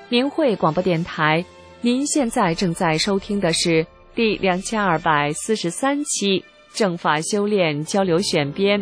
明慧广播电台，您现在正在收听的是第2243期正法修炼交流选编。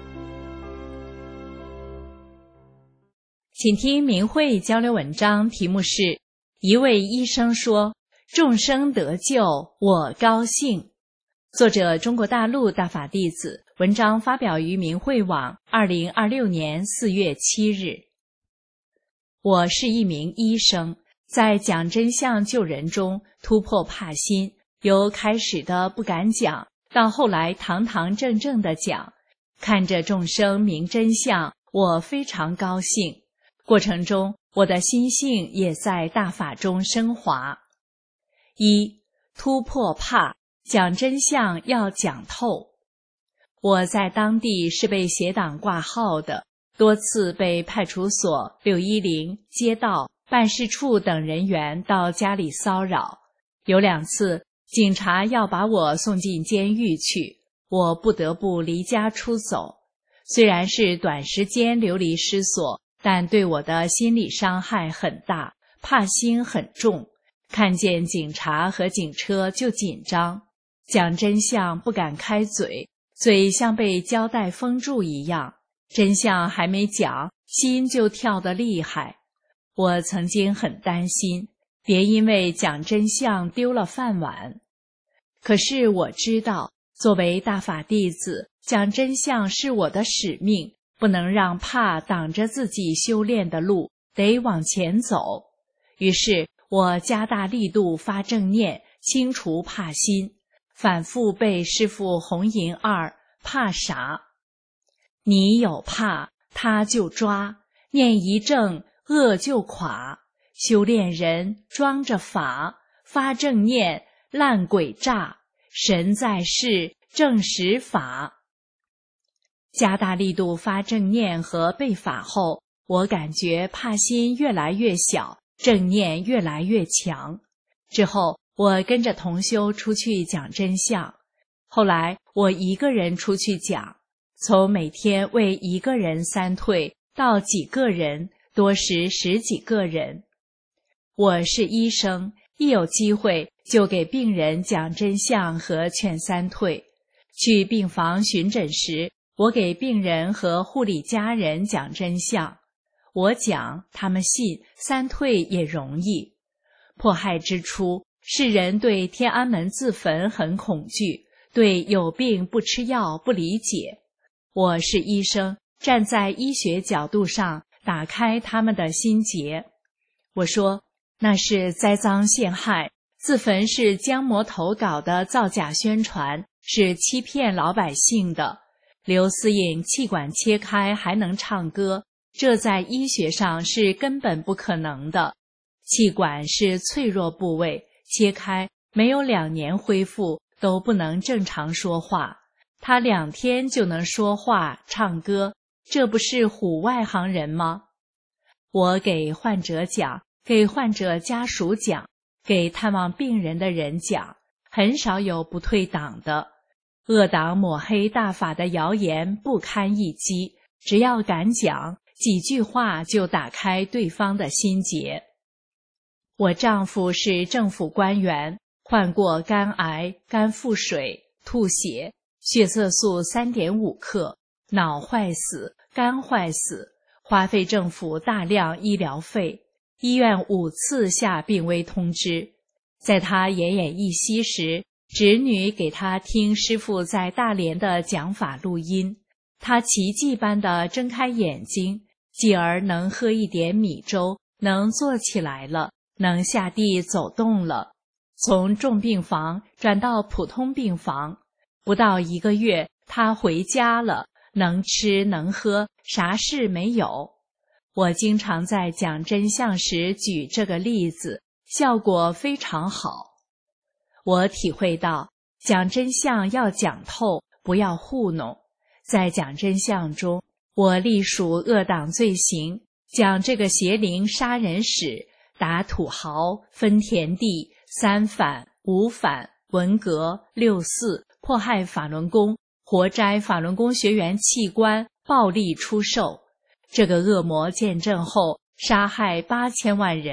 请听明慧交流文章，题目是一位医生说，众生得救，我高兴。作者中国大陆大法弟子，文章发表于明慧网2026年4月7日。我是一名医生，在讲真相救人中突破怕心，由开始的不敢讲，到后来堂堂正正地讲，看着众生明真相，我非常高兴。过程中，我的心性也在大法中升华。一、突破怕，讲真相要讲透。我在当地是被邪党挂号的，多次被派出所、610、街道、办事处等人员到家里骚扰。有2次，警察要把我送进监狱去，我不得不离家出走。虽然是短时间流离失所，但对我的心理伤害很大，怕心很重。看见警察和警车就紧张，讲真相不敢开嘴，嘴像被胶带封住一样。真相还没讲，心就跳得厉害。我曾经很担心，别因为讲真相丢了饭碗。可是我知道，作为大法弟子，讲真相是我的使命，不能让怕挡着自己修炼的路，得往前走。于是我加大力度发正念，清除怕心，反复背师父红银2，怕啥？你有怕，他就抓，念一正，恶就垮。修炼人装着法，发正念，烂鬼诈，神在世，正实法。加大力度发正念和背法后，我感觉怕心越来越小，正念越来越强。之后我跟着同修出去讲真相，后来我一个人出去讲，从每天为1个人3退到几个人，多时10几个人。我是医生，一有机会就给病人讲真相和劝3退。去病房巡诊时，我给病人和护理家人讲真相。我讲，他们信，3退也容易。迫害之初，世人对天安门自焚很恐惧，对有病不吃药不理解。我是医生，站在医学角度上打开他们的心结。我说，那是栽赃陷害，自焚是姜魔头搞的造假宣传，是欺骗老百姓的。刘思颖气管切开还能唱歌，这在医学上是根本不可能的。气管是脆弱部位，切开没有2年恢复都不能正常说话。他2天就能说话唱歌，这不是唬外行人吗？我给患者讲，给患者家属讲，给探望病人的人讲，很少有不退党的。恶党抹黑大法的谣言不堪一击，只要敢讲，几句话就打开对方的心结。我丈夫是政府官员，患过肝癌、肝腹水、吐血，血色素3.5克，脑坏死，肝坏死，花费政府大量医疗费，医院5次下病危通知。在他奄奄一息时，侄女给他听师父在大连的讲法录音，他奇迹般地睁开眼睛，继而能喝一点米粥，能坐起来了，能下地走动了。从重病房转到普通病房，不到1个月，他回家了，能吃能喝，啥事没有。我经常在讲真相时举这个例子，效果非常好。我体会到，讲真相要讲透，不要糊弄。在讲真相中，我隶属恶党罪行，讲这个邪灵杀人史，打土豪、分田地、3反、5反、文革、6四，迫害法轮功，活摘法轮功学员器官，暴力出售。这个恶魔见证后，杀害8000万人，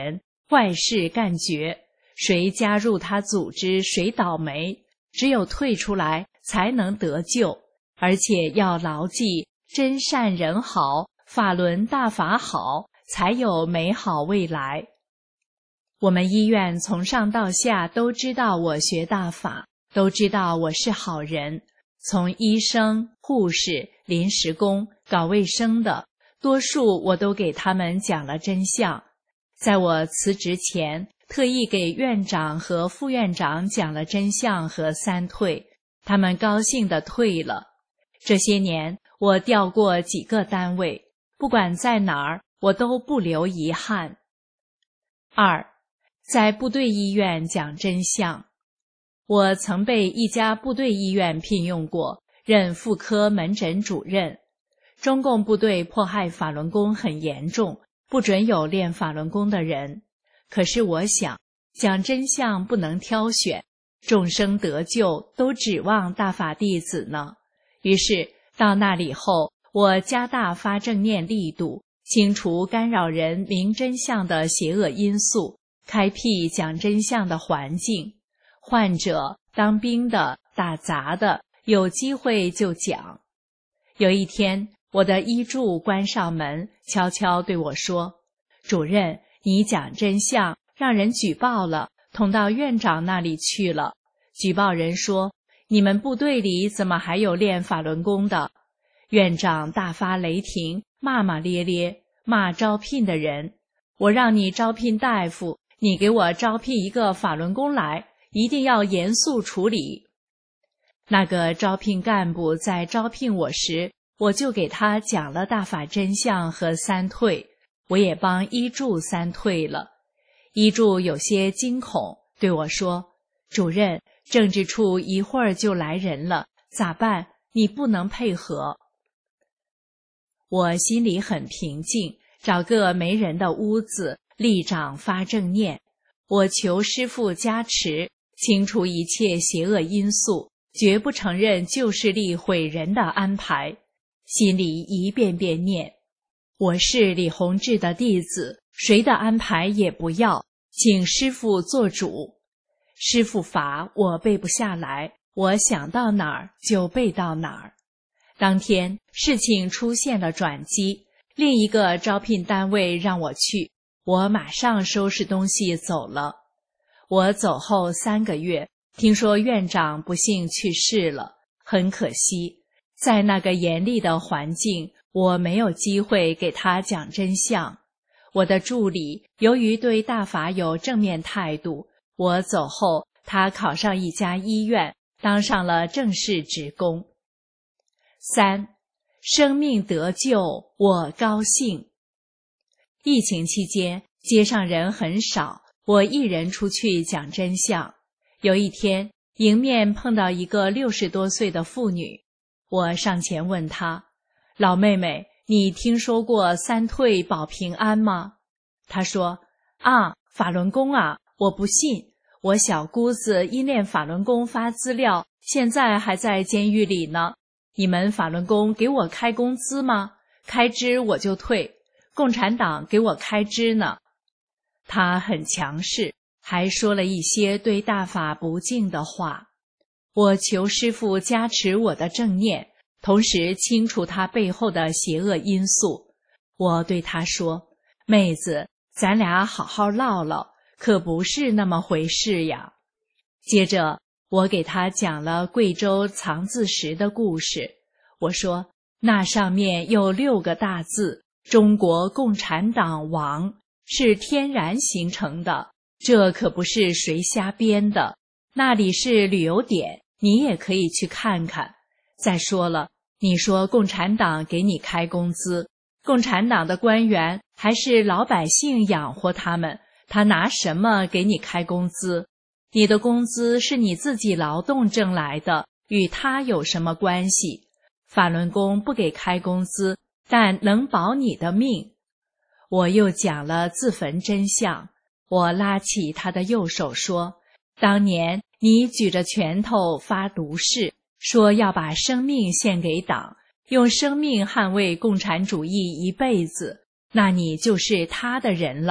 坏事干绝，谁加入他组织谁倒霉，只有退出来才能得救，而且要牢记真善人好，法轮大法好，才有美好未来。我们医院从上到下都知道我学大法，都知道我是好人，从医生、护士、临时工、搞卫生的，多数我都给他们讲了真相。在我辞职前，特意给院长和副院长讲了真相和三退，他们高兴地退了。这些年我调过几个单位，不管在哪儿，我都不留遗憾。2. 在部队医院讲真相。我曾被一家部队医院聘用过，任妇科门诊主任。中共部队迫害法轮功很严重，不准有练法轮功的人。可是我想，讲真相不能挑选，众生得救都指望大法弟子呢。于是到那里后，我加大发正念力度，清除干扰人明真相的邪恶因素，开辟讲真相的环境。患者、当兵的、打杂的，有机会就讲。有一天，我的医助关上门，悄悄对我说：“主任，你讲真相，让人举报了，捅到院长那里去了。举报人说，你们部队里怎么还有练法轮功的？”院长大发雷霆，骂骂咧咧，骂招聘的人：“我让你招聘大夫，你给我招聘一个法轮功来，一定要严肃处理。”那个招聘干部在招聘我时，我就给他讲了大法真相和三退，我也帮医助三退了。医助有些惊恐，对我说：“主任，政治处一会儿就来人了，咋办？你不能配合。”我心里很平静，找个没人的屋子，立掌发正念。我求师父加持，清除一切邪恶因素，绝不承认旧势力毁人的安排。心里一遍遍念：我是李洪志的弟子，谁的安排也不要，请师父做主。师父法我背不下来，我想到哪儿就背到哪儿。当天事情出现了转机，另一个招聘单位让我去，我马上收拾东西走了。我走后3个月，听说院长不幸去世了，很可惜。在那个严厉的环境，我没有机会给他讲真相。我的助理由于对大法有正面态度，我走后，他考上一家医院，当上了正式职工。3. 生命得救，我高兴。疫情期间，街上人很少，我一人出去讲真相。有一天，迎面碰到一个60多岁的妇女，我上前问她：“老妹妹，你听说过三退保平安吗？”她说：“啊，法轮功啊，我不信。我小姑子因练法轮功发资料，现在还在监狱里呢。你们法轮功给我开工资吗？开支我就退。共产党给我开支呢。”他很强势，还说了一些对大法不敬的话。我求师父加持我的正念，同时清除他背后的邪恶因素。我对他说：“妹子，咱俩好好唠唠，可不是那么回事呀。”接着我给他讲了贵州藏字石的故事。我说，那上面有6个大字：中国共产党亡，是天然形成的，这可不是谁瞎编的。那里是旅游点，你也可以去看看。再说了，你说共产党给你开工资，共产党的官员还是老百姓养活他们，他拿什么给你开工资？你的工资是你自己劳动挣来的，与他有什么关系？法轮功不给开工资，但能保你的命。我又讲了自焚真相，我拉起他的右手说：“当年你举着拳头发毒誓，说要把生命献给党，用生命捍卫共产主义一辈子，那你就是他的人了。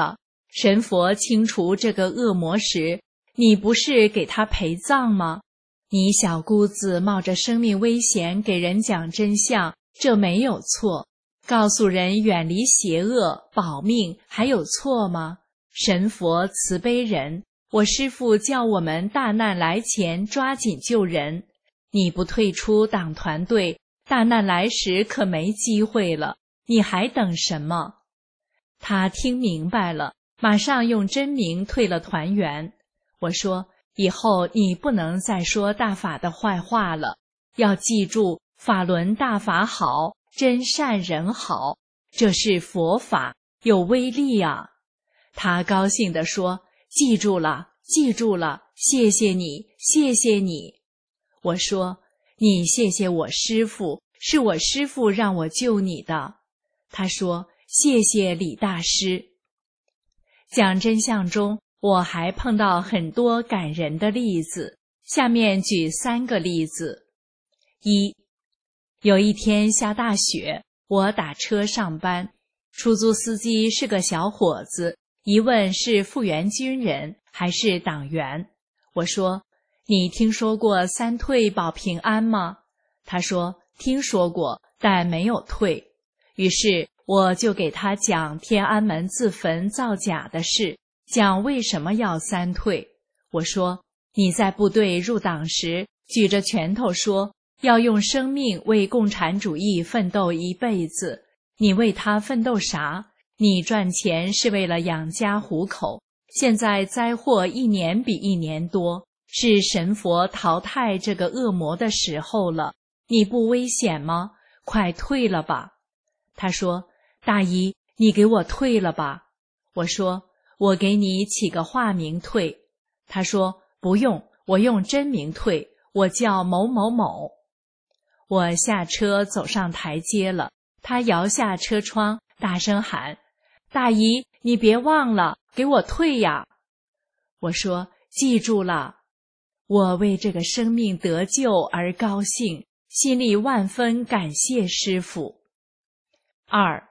神佛清除这个恶魔时，你不是给他陪葬吗？你小姑子冒着生命危险给人讲真相，这没有错。告诉人远离邪恶，保命，还有错吗？神佛慈悲人，我师父叫我们大难来前抓紧救人。你不退出党团队，大难来时可没机会了，你还等什么？他听明白了，马上用真名退了团员。我说，以后你不能再说大法的坏话了，要记住法轮大法好，真善人好，这是佛法，有威力啊。他高兴地说，记住了，记住了，谢谢你，谢谢你。我说，你谢谢我师父，是我师父让我救你的。他说，谢谢李大师。讲真相中，我还碰到很多感人的例子，下面举3个例子。1，有一天下大雪，我打车上班，出租司机是个小伙子，一问是复员军人还是党员。我说，你听说过3退保平安吗？他说，听说过，但没有退。于是我就给他讲天安门自焚造假的事，讲为什么要3退。我说，你在部队入党时举着拳头说要用生命为共产主义奋斗一辈子，你为他奋斗啥？你赚钱是为了养家糊口，现在灾祸一年比一年多，是神佛淘汰这个恶魔的时候了，你不危险吗？快退了吧。他说，大姨，你给我退了吧。我说，我给你起个化名退。他说，不用，我用真名退，我叫某某某。我下车走上台阶了，他摇下车窗，大声喊，大姨，你别忘了，给我退呀。我说，记住了。我为这个生命得救而高兴，心里万分感谢师父。2，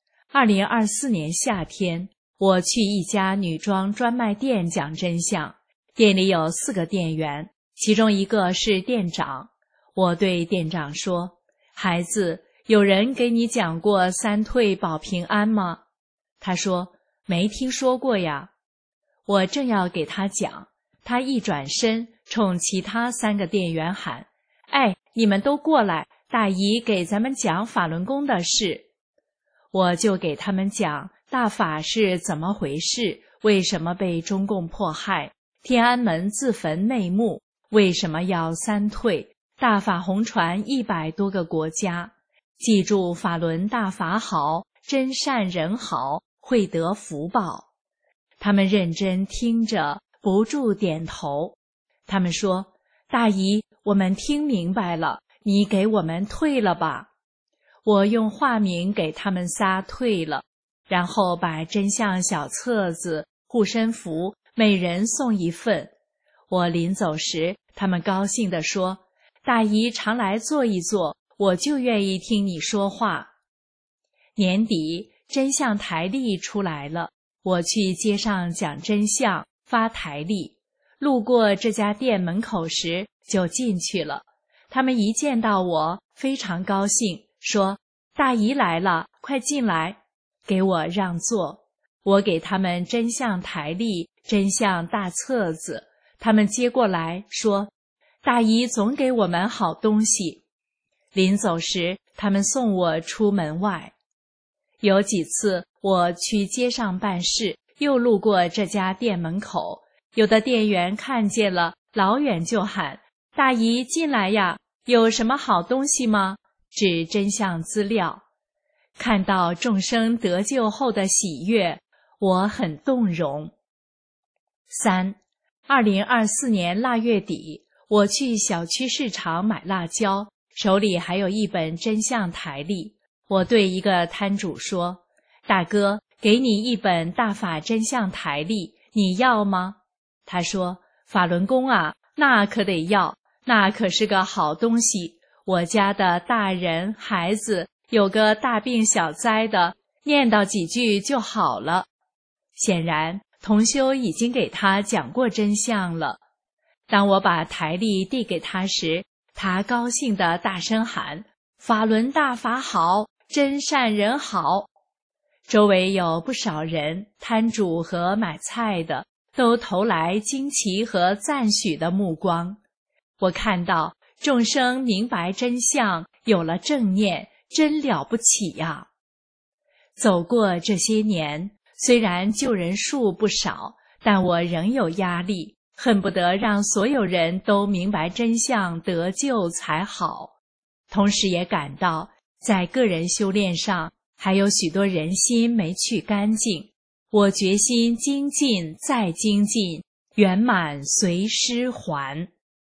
2024年夏天，我去一家女装专卖店讲真相，店里有4个店员，其中一个是店长。我对店长说，孩子，有人给你讲过3退保平安吗？他说，没听说过呀。我正要给他讲，他一转身冲其他3个店员喊，哎，你们都过来，大姨给咱们讲法轮功的事。我就给他们讲大法是怎么回事，为什么被中共迫害，天安门自焚内幕，为什么要3退，大法红传100多个国家，记住法轮大法好，真善人好，会得福报。他们认真听着，不住点头。他们说，大姨，我们听明白了，你给我们退了吧。我用化名给他们仨退了，然后把真相小册子、护身符每人送1份。我临走时，他们高兴地说，大姨常来坐一坐，我就愿意听你说话。年底真相台历出来了，我去街上讲真相，发台历。路过这家店门口时就进去了，他们一见到我非常高兴，说，大姨来了，快进来，给我让座。我给他们真相台历、真相大册子，他们接过来说，大姨总给我们好东西。临走时，他们送我出门外。有几次我去街上办事，又路过这家店门口，有的店员看见了，老远就喊，大姨进来呀，有什么好东西吗？指真相资料。看到众生得救后的喜悦，我很动容。3， 2024年腊月底，我去小区市场买辣椒，手里还有一本真相台历。我对一个摊主说，大哥，给你一本大法真相台历，你要吗？他说，法轮功啊，那可得要，那可是个好东西，我家的大人孩子有个大病小灾的，念叨几句就好了。 显然同修已经给他讲过真相了。当我把台历递给他时，他高兴地大声喊：法轮大法好，真善人好。周围有不少人，摊主和买菜的都投来惊奇和赞许的目光。我看到众生明白真相，有了正念，真了不起呀！走过这些年，虽然救人数不少，但我仍有压力，恨不得让所有人都明白真相得救才好。同时也感到在个人修炼上还有许多人心没去干净，我决心精进再精进，圆满随师还。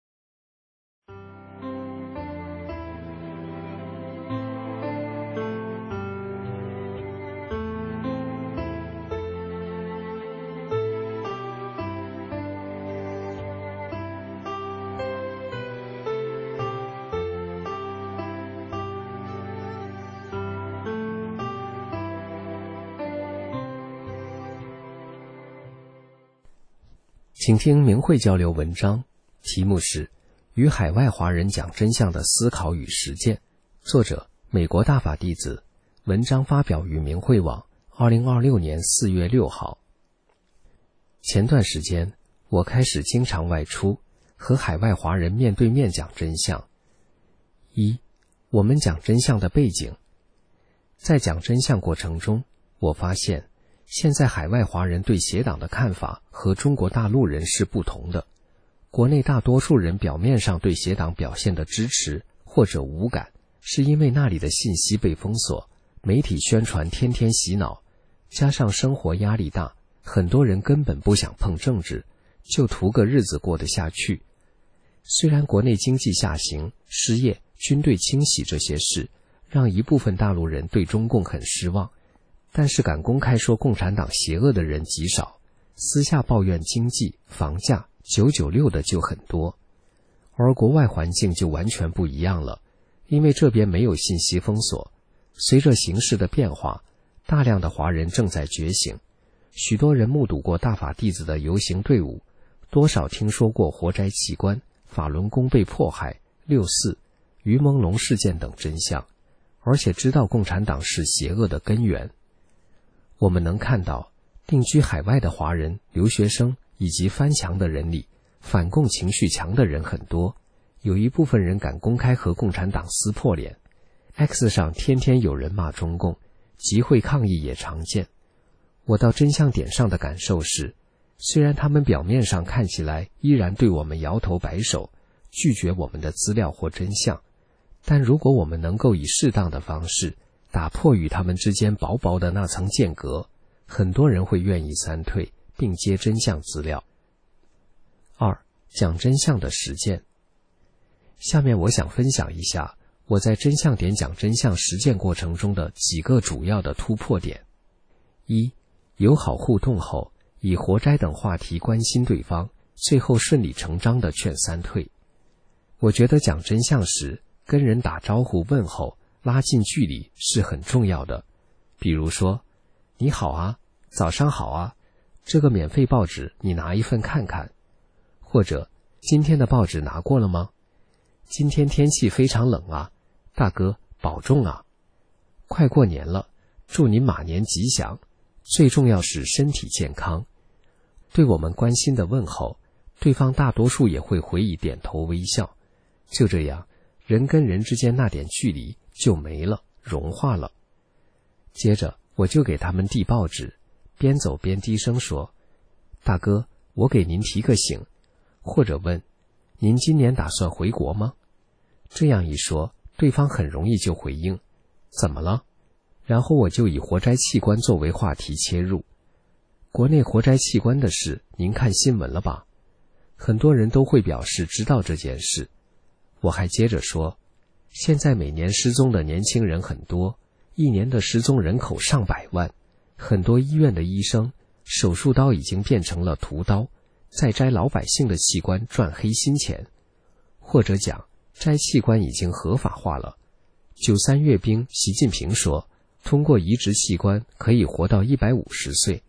请听明慧交流文章，题目是《与海外华人讲真相的思考与实践》，作者美国大法弟子，文章发表于明慧网2026年4月6号。前段时间，我开始经常外出，和海外华人面对面讲真相。一，我们讲真相的背景。在讲真相过程中，我发现现在海外华人对邪党的看法和中国大陆人是不同的。国内大多数人表面上对邪党表现的支持或者无感，是因为那里的信息被封锁，媒体宣传天天洗脑，加上生活压力大，很多人根本不想碰政治，就图个日子过得下去。虽然国内经济下行、失业、军队清洗这些事，让一部分大陆人对中共很失望，但是敢公开说共产党邪恶的人极少，私下抱怨经济、房价、996的就很多。而国外环境就完全不一样了，因为这边没有信息封锁，随着形势的变化，大量的华人正在觉醒。许多人目睹过大法弟子的游行队伍，多少听说过活摘器官、法轮功被迫害、6·4、于朦胧事件等真相，而且知道共产党是邪恶的根源。我们能看到定居海外的华人、留学生以及翻墙的人里，反共情绪强的人很多，有一部分人敢公开和共产党撕破脸。X 上天天有人骂中共，集会抗议也常见。我到真相点上的感受是，虽然他们表面上看起来依然对我们摇头摆手，拒绝我们的资料或真相，但如果我们能够以适当的方式打破与他们之间薄薄的那层间隔，很多人会愿意三退，并接真相资料。2. 讲真相的实践。下面我想分享一下我在真相点讲真相实践过程中的几个主要的突破点。1. 友好互动后，以活摘等话题关心对方，最后顺理成章地劝三退。我觉得讲真相时，跟人打招呼问候，拉近距离是很重要的。比如说，你好啊，早上好啊，这个免费报纸你拿一份看看。或者，今天的报纸拿过了吗？今天天气非常冷啊，大哥保重啊。快过年了，祝您马年吉祥，最重要是身体健康。对我们关心的问候，对方大多数也会回以点头微笑。就这样，人跟人之间那点距离就没了，融化了。接着我就给他们递报纸，边走边低声说，大哥，我给您提个醒，或者问，您今年打算回国吗？这样一说，对方很容易就回应，怎么了？然后我就以活摘器官作为话题切入。国内活摘器官的事，您看新闻了吧？很多人都会表示知道这件事。我还接着说，现在每年失踪的年轻人很多，一年的失踪人口上百万，很多医院的医生，手术刀已经变成了屠刀，在摘老百姓的器官赚黑心钱。或者讲，摘器官已经合法化了。93阅兵，习近平说，通过移植器官可以活到150岁，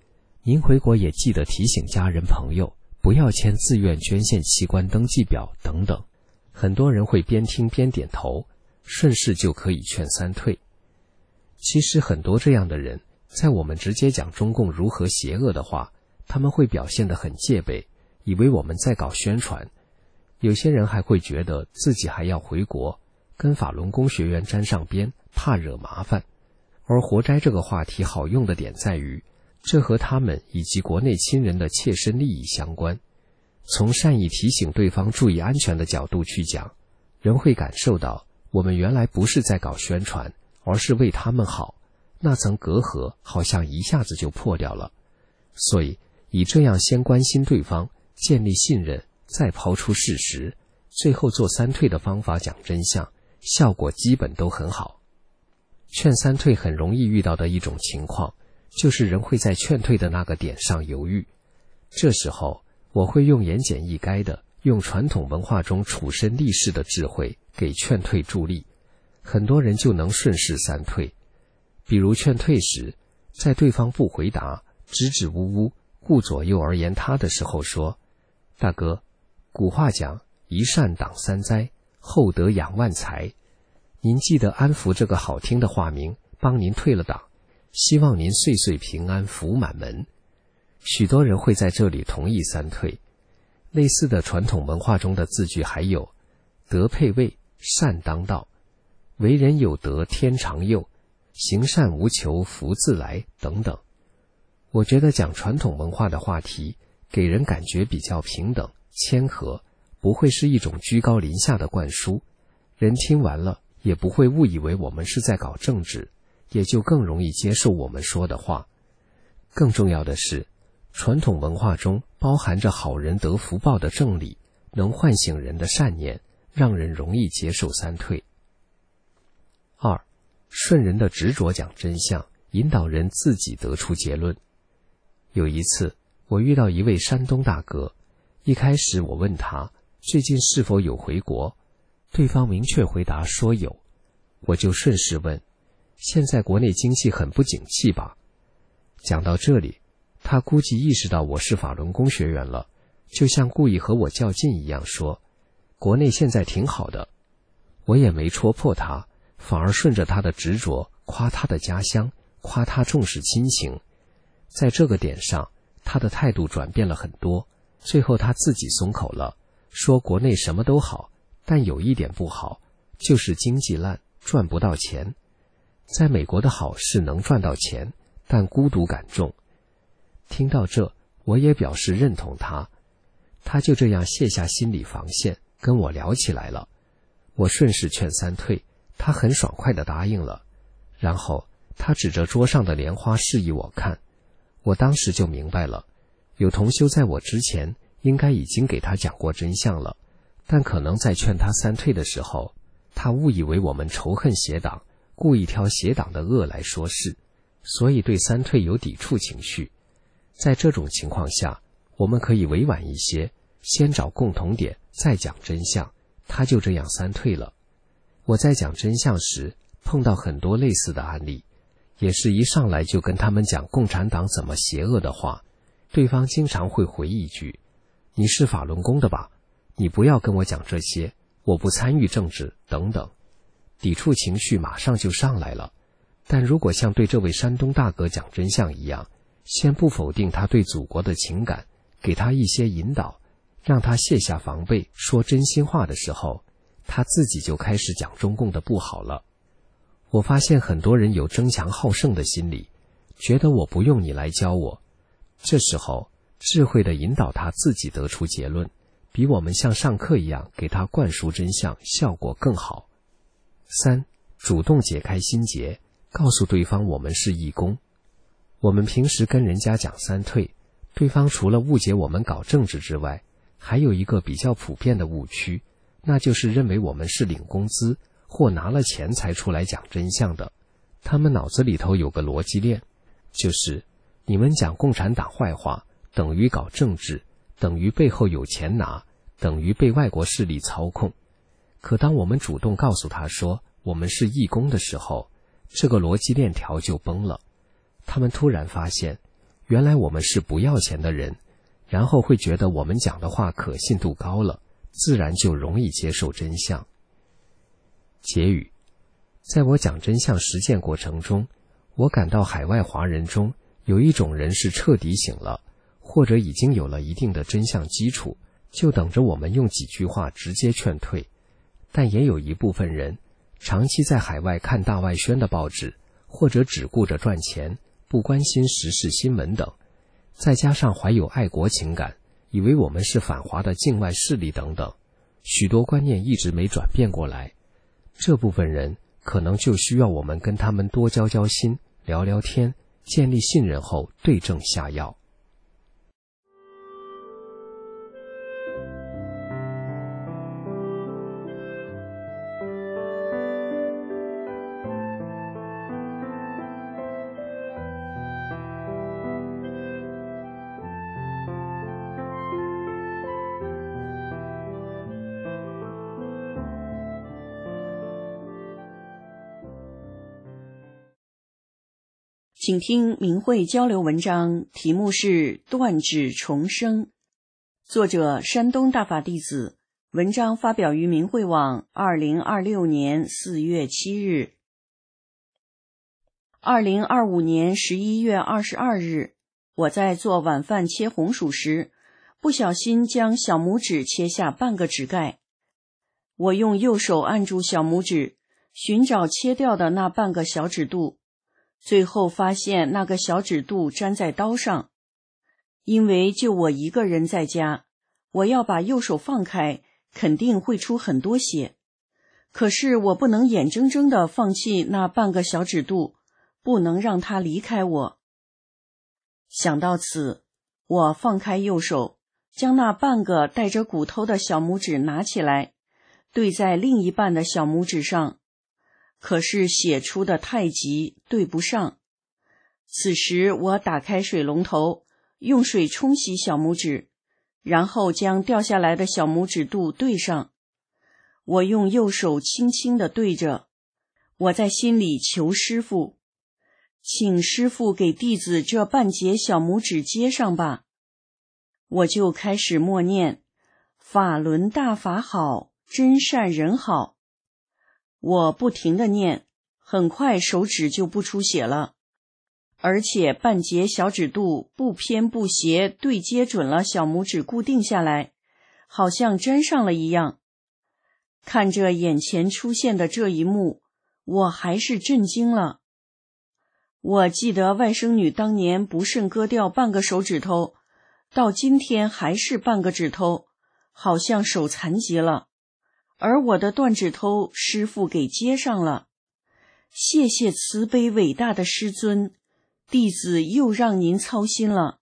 您回国也记得提醒家人朋友，不要签自愿捐献器官登记表等等。很多人会边听边点头，顺势就可以劝三退。其实很多这样的人，在我们直接讲中共如何邪恶的话，他们会表现得很戒备，以为我们在搞宣传。有些人还会觉得自己还要回国，跟法轮功学员沾上边，怕惹麻烦。而活摘这个话题好用的点在于，这和他们以及国内亲人的切身利益相关。从善意提醒对方注意安全的角度去讲，人会感受到我们原来不是在搞宣传，而是为他们好，那层隔阂好像一下子就破掉了。所以以这样先关心对方，建立信任，再抛出事实，最后做三退的方法讲真相，效果基本都很好。劝三退很容易遇到的一种情况，就是人会在劝退的那个点上犹豫。这时候我会用言简意赅的，用传统文化中处身立世的智慧给劝退助力，很多人就能顺势三退。比如劝退时，在对方不回答，支支吾吾，顾左右而言他的时候说，大哥，古话讲一善挡三灾，厚德养万财，您记得安福这个好听的话名，帮您退了档，希望您岁岁平安，福满门。许多人会在这里同意三退。类似的传统文化中的字句还有德配位，善当道，为人有德天长佑，行善无求福自来等等。我觉得讲传统文化的话题，给人感觉比较平等谦和，不会是一种居高临下的灌输，人听完了也不会误以为我们是在搞政治，也就更容易接受我们说的话。更重要的是，传统文化中包含着好人得福报的正理，能唤醒人的善念，让人容易接受三退。2. 顺人的执着讲真相，引导人自己得出结论。有一次我遇到一位山东大哥，一开始我问他最近是否有回国，对方明确回答说有。我就顺势问，现在国内经济很不景气吧？讲到这里，他估计意识到我是法轮功学员了，就像故意和我较劲一样说，国内现在挺好的。我也没戳破他，反而顺着他的执着，夸他的家乡，夸他重视亲情。在这个点上，他的态度转变了很多，最后他自己松口了，说国内什么都好，但有一点不好，就是经济烂，赚不到钱。在美国的好是能赚到钱，但孤独感重。听到这，我也表示认同他。他就这样卸下心理防线，跟我聊起来了。我顺势劝三退，他很爽快地答应了。然后他指着桌上的莲花示意我看，我当时就明白了，有同修在我之前应该已经给他讲过真相了，但可能在劝他三退的时候，他误以为我们仇恨邪党，故意挑邪党的恶来说事，所以对三退有抵触情绪。在这种情况下，我们可以委婉一些，先找共同点，再讲真相，他就这样三退了。我在讲真相时碰到很多类似的案例，也是一上来就跟他们讲共产党怎么邪恶的话，对方经常会回一句，你是法轮功的吧？你不要跟我讲这些，我不参与政治等等，抵触情绪马上就上来了。但如果像对这位山东大哥讲真相一样，先不否定他对祖国的情感，给他一些引导，让他卸下防备，说真心话的时候，他自己就开始讲中共的不好了。我发现很多人有争强好胜的心理，觉得我不用你来教我。这时候智慧地引导他自己得出结论，比我们像上课一样给他灌输真相效果更好。3. 主动解开心结，告诉对方我们是义工。我们平时跟人家讲三退，对方除了误解我们搞政治之外，还有一个比较普遍的误区，那就是认为我们是领工资或拿了钱才出来讲真相的。他们脑子里头有个逻辑链，就是你们讲共产党坏话，等于搞政治，等于背后有钱拿，等于被外国势力操控。可当我们主动告诉他说我们是义工的时候，这个逻辑链条就崩了。他们突然发现， 原来我们是不要钱的人，然后会觉得我们讲的话可信度高了，自然就容易接受真相。结语：在我讲真相实践过程中，我感到海外华人中有一种人是彻底醒了，或者已经有了一定的真相基础，就等着我们用几句话直接劝退。但也有一部分人长期在海外看大外宣的报纸，或者只顾着赚钱，不关心时事新闻等，再加上怀有爱国情感，以为我们是反华的境外势力等等，许多观念一直没转变过来。这部分人可能就需要我们跟他们多交交心，聊聊天，建立信任后对症下药。 请听明慧交流文章，题目是断指重生，作者山东大法弟子，文章发表于明慧网2026年4月7日。2025年11月22日，我在做晚饭切红薯时，不小心将小拇指切下半个指盖。我用右手按住小拇指，寻找切掉的那半个小指肚，最后发现那个小指肚粘在刀上。因为就我一个人在家，我要把右手放开，肯定会出很多血。可是我不能眼睁睁地放弃那半个小指肚，不能让它离开我。想到此，我放开右手，将那半个带着骨头的小拇指拿起来，对在另一半的小拇指上。可是血出得太急，对不上。此时我打开水龙头，用水冲洗小拇指，然后将掉下来的小拇指肚对上。我用右手轻轻地对着，我在心里求师父，请师父给弟子这半截小拇指接上吧。我就开始默念：法轮大法好，真善人好。我不停地念，很快手指就不出血了，而且半截小指肚不偏不斜对接准了小拇指固定下来，好像粘上了一样。看着眼前出现的这一幕，我还是震惊了。我记得外甥女当年不慎割掉半个手指头，到今天还是半个指头，好像手残疾了。而我的断指头师父给接上了，谢谢慈悲伟大的师尊，弟子又让您操心了。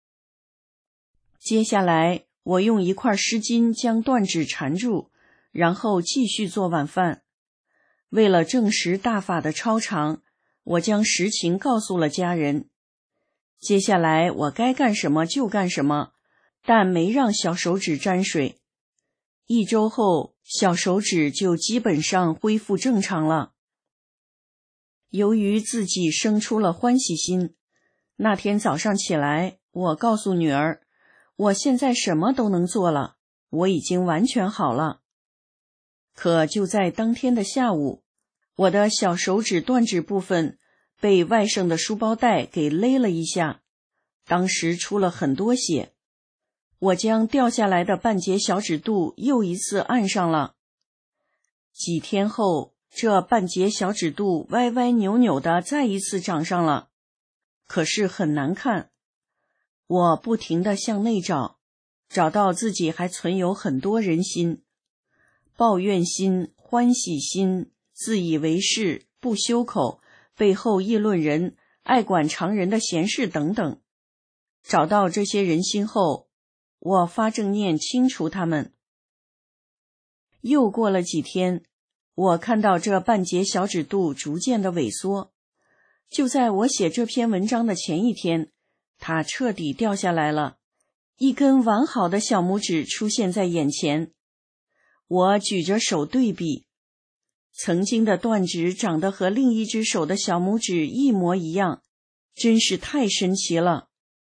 接下来我用一块湿巾将断指缠住，然后继续做晚饭。为了证实大法的超常，我将实情告诉了家人。接下来我该干什么就干什么，但没让小手指沾水。1周后，小手指就基本上恢复正常了。由于自己生出了欢喜心，那天早上起来，我告诉女儿，我现在什么都能做了，我已经完全好了。可就在当天的下午，我的小手指断指部分被外甥的书包带给勒了一下，当时出了很多血。我将掉下来的半截小指肚又一次按上了。几天后，这半截小指肚歪歪扭扭的再一次长上了，可是很难看。我不停地向内找，找到自己还存有很多人心，抱怨心、欢喜心、自以为是、不修口、背后议论人、爱管常人的闲事等等。找到这些人心后，我发正念清除他们。又过了几天，我看到这半截小指肚逐渐的萎缩。就在我写这篇文章的前一天，它彻底掉下来了，一根完好的小拇指出现在眼前。我举着手对比，曾经的断指长得和另一只手的小拇指一模一样，真是太神奇了。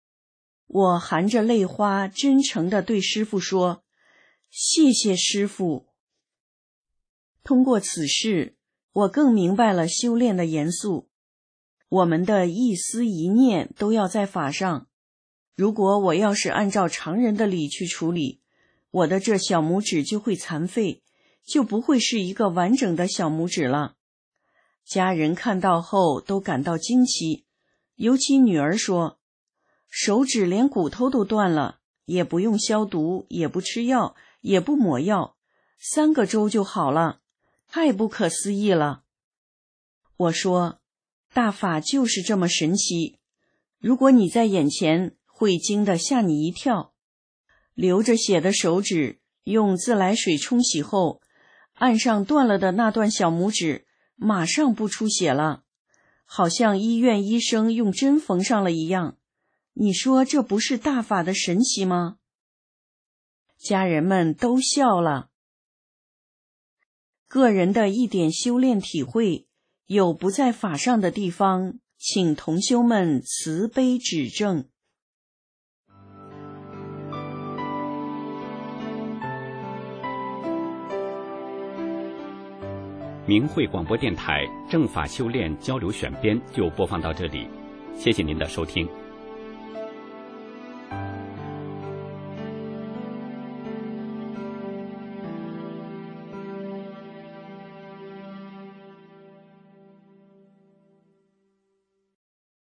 我含着泪花，真诚地对师父说：“谢谢师父。”通过此事，我更明白了修炼的严肃。我们的一思一念都要在法上。如果我要是按照常人的理去处理，我的这小拇指就会残废，就不会是一个完整的小拇指了。家人看到后都感到惊奇，尤其女儿说，手指连骨头都断了，也不用消毒，也不吃药，也不抹药，3个周就好了，太不可思议了。我说，大法就是这么神奇，如果你在眼前，会惊得吓你一跳。流着血的手指用自来水冲洗后，按上断了的那段小拇指马上不出血了，好像医院医生用针缝上了一样。你说这不是大法的神奇吗？家人们都笑了。个人的一点修炼体会，有不在法上的地方，请同修们慈悲指正。 明慧广播电台正法修炼交流选编就播放到这里，谢谢您的收听。